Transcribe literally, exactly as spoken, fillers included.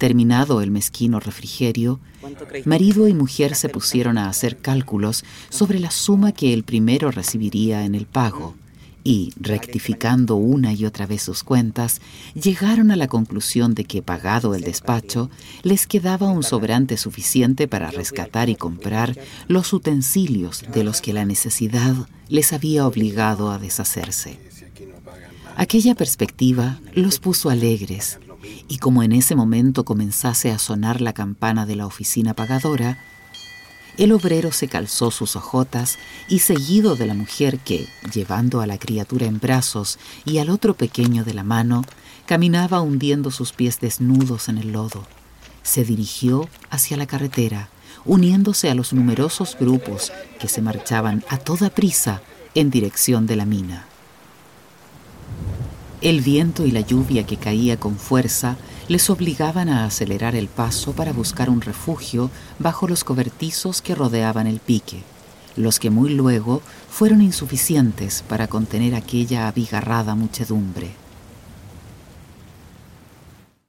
Terminado el mezquino refrigerio, marido y mujer se pusieron a hacer cálculos sobre la suma que el primero recibiría en el pago y, rectificando una y otra vez sus cuentas, llegaron a la conclusión de que, pagado el despacho, les quedaba un sobrante suficiente para rescatar y comprar los utensilios de los que la necesidad les había obligado a deshacerse. Aquella perspectiva los puso alegres, y como en ese momento comenzase a sonar la campana de la oficina pagadora, el obrero se calzó sus hojotas y, seguido de la mujer que, llevando a la criatura en brazos y al otro pequeño de la mano, caminaba hundiendo sus pies desnudos en el lodo, se dirigió hacia la carretera, uniéndose a los numerosos grupos que se marchaban a toda prisa en dirección de la mina. El viento y la lluvia que caía con fuerza les obligaban a acelerar el paso para buscar un refugio bajo los cobertizos que rodeaban el pique, los que muy luego fueron insuficientes para contener aquella abigarrada muchedumbre.